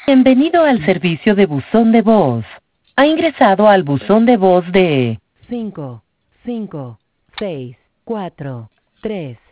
Bienvenido al servicio de buzón de voz. Ha ingresado al buzón de voz de 5, 5, 6, 4, 3.